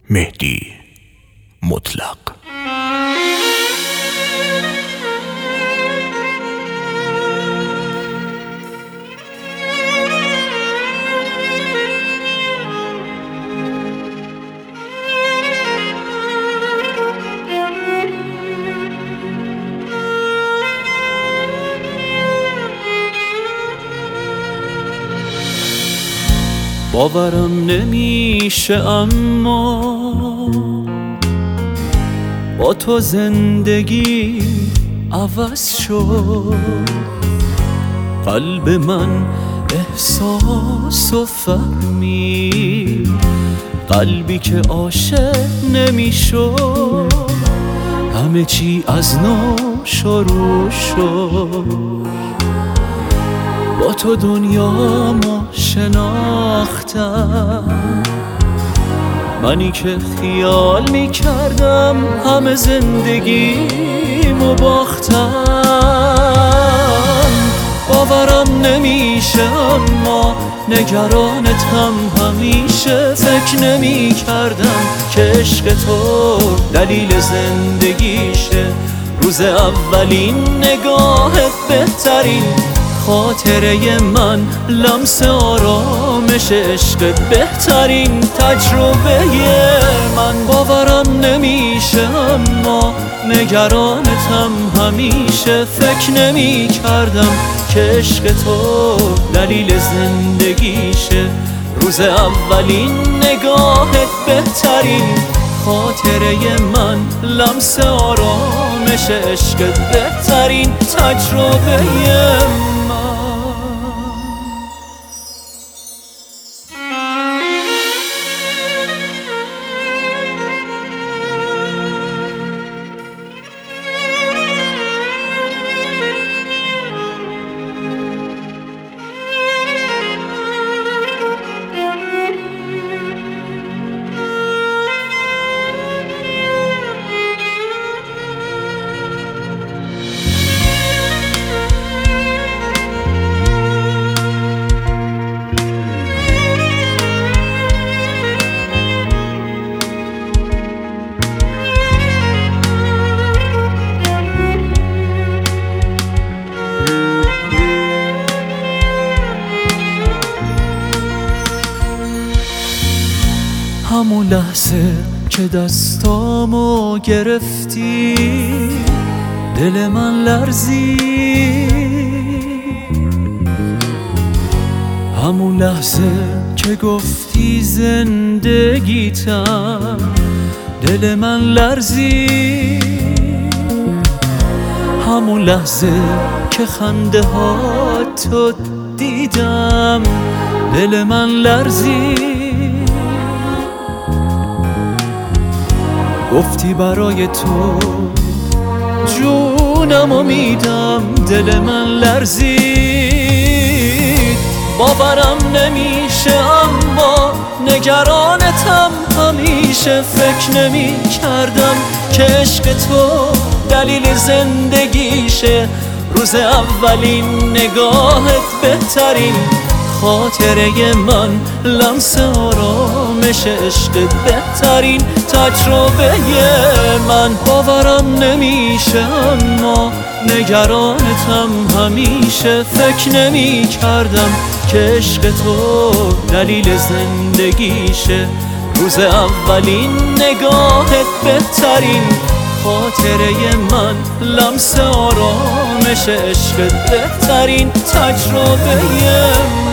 مهدی مطلق. باورم نمیشه اما با تو زندگی عوض شد. قلب من احساس و فهمی، قلبی که عاشق نمیشد. همه چی از نو شروع شد. با تو دنیامو شناختم، منی که خیال میکردم همه زندگیمو باختم. باورم نمیشه اما نگرانتم همیشه. فکر نمیکردم که عشق تو دلیل زندگیشه. روز اولین نگاهت بهترین خاطره من، لمس آرامش عشقت بهترین تجربه من. باورم نمیشه اما نگرانتم همیشه. فکر نمی کردم که عشق تو دلیل زندگیشه. روز اولین نگاهت بهترین خاطره من، لمس آرامش عشقت بهترین تجربه من. همون لحظه که دستامو گرفتی دل من لرزید. همون لحظه که گفتی زندگیتم دل من لرزید. همون لحظه که خنده هاتو دیدم دل من لرزید. گفتی برای تو جونمو میدم دل من لرزید. باورم نمیشه اما نگرانتم همیشه. فکر نمی کردم که عشق تو دلیل زندگیشه. روز اولین نگاهت بهترین خاطره من، لمس آرامش عشقت بهترین تجربه من. باورم نمیشه اما نگرانتم همیشه. فکر نمی کردم که عشق تو دلیل زندگیشه. روز اولین نگاهت بهترین خاطره من، لمس آرامش عشقت بهترین تجربه من.